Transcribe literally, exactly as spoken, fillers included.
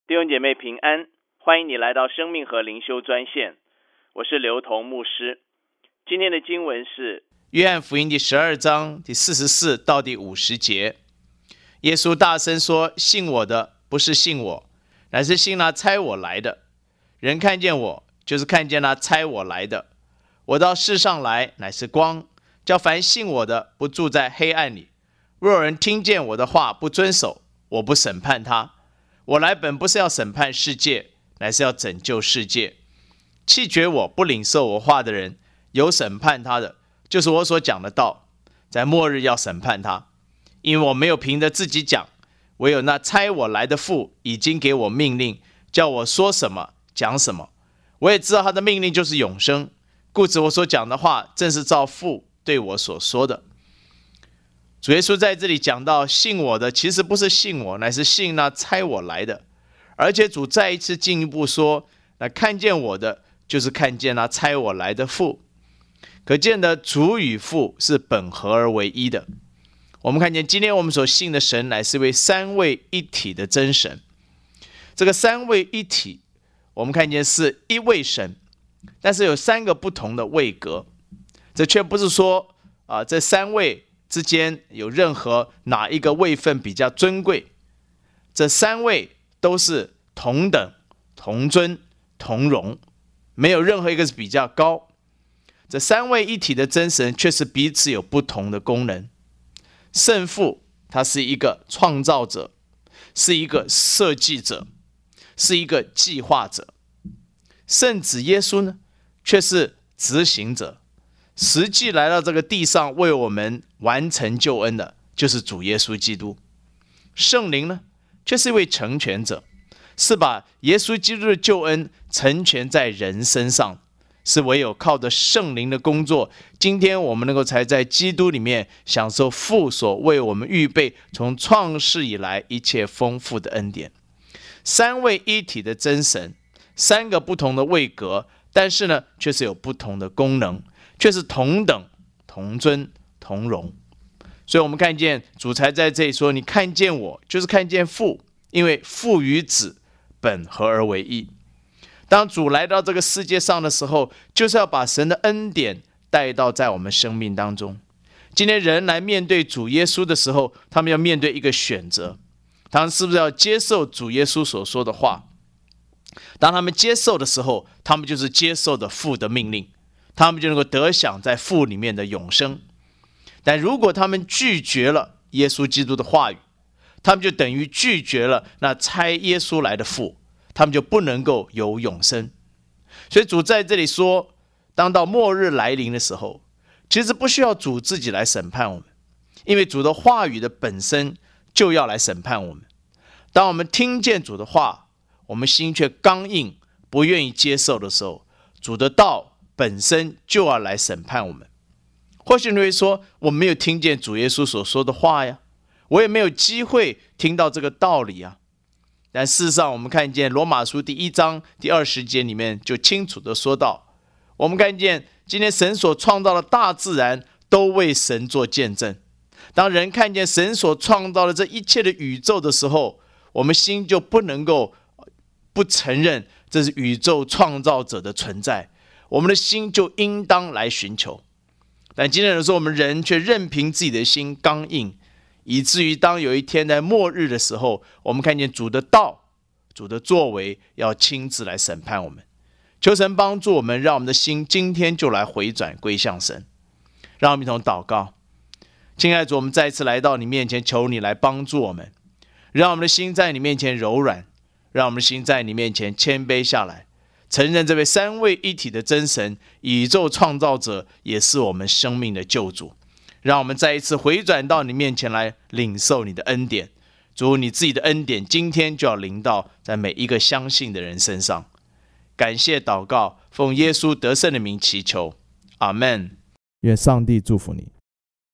弟兄姐妹平安，欢迎你来到生命和灵修专线，我是刘同牧师。今天的经文是约翰福音第十二章第四十四到第五十节。耶稣大声说：信我的不是信我，乃是信那差我来的。人看见我，就是看见那差我来的。我到世上来，乃是光，叫凡信我的不住在黑暗里。若有人听见我的话不遵守，我不审判他。我来本不是要审判世界，乃是要拯救世界。弃绝我不领受我话的人，有审判他的，就是我所讲的道，在末日要审判他。因为我没有凭着自己讲，唯有那差我来的父已经给我命令，叫我说什么讲什么。我也知道他的命令就是永生，故此我所讲的话正是照父对我所说的。主耶稣在这里讲到，信我的其实不是信我，乃是信那差我来的。而且主再一次进一步说，那看见我的就是看见那差我来的父。可见的主与父是本合而为一的。我们看见今天我们所信的神乃是为三位一体的真神。这个三位一体我们看见是一位神，但是有三个不同的位格。这却不是说、呃、这三位之间有任何哪一个位分比较尊贵，这三位都是同等、同尊、同荣，没有任何一个是比较高。这三位一体的真神却是彼此有不同的功能。圣父他是一个创造者，是一个设计者，是一个计划者。圣子耶稣呢，却是执行者，实际来到这个地上为我们完成救恩的就是主耶稣基督。圣灵呢，却是一位成全者，是把耶稣基督的救恩成全在人身上，是唯有靠着圣灵的工作，今天我们能够才在基督里面享受父所为我们预备从创世以来一切丰富的恩典。三位一体的真神，三个不同的位格，但是呢，却是有不同的功能，却是同等、同尊、同荣。所以我们看见主才在这里说，你看见我就是看见父，因为父与子本合而为一。当主来到这个世界上的时候，就是要把神的恩典带到在我们生命当中。今天人来面对主耶稣的时候，他们要面对一个选择，他们是不是要接受主耶稣所说的话？当他们接受的时候，他们就是接受的父的命令，他们就能够得享在父里面的永生。但如果他们拒绝了耶稣基督的话语，他们就等于拒绝了那差耶稣来的父，他们就不能够有永生。所以主在这里说，当到末日来临的时候，其实不需要主自己来审判我们，因为主的话语的本身就要来审判我们。当我们听见主的话，我们心却刚硬，不愿意接受的时候，主的道本身就要来审判我们。或许你会说，我没有听见主耶稣所说的话呀，我也没有机会听到这个道理啊。但事实上，我们看见罗马书第一章第二十节里面就清楚的说到，我们看见今天神所创造的大自然都为神做见证。当人看见神所创造的这一切的宇宙的时候，我们心就不能够不承认这是宇宙创造者的存在，我们的心就应当来寻求。但今天的时候，我们人却任凭自己的心刚硬，以至于当有一天在末日的时候，我们看见主的道、主的作为要亲自来审判我们。求神帮助我们，让我们的心今天就来回转归向神。让我们一同祷告。亲爱的主，我们再次来到你面前，求你来帮助我们，让我们的心在你面前柔软，让我们的心在你面前谦卑下来，承认这位三位一体的真神，宇宙创造者，也是我们生命的救主。让我们再一次回转到你面前来领受你的恩典。主，你自己的恩典今天就要临到在每一个相信的人身上。感谢祷告，奉耶稣得胜的名祈求，阿们。 愿上帝祝福你。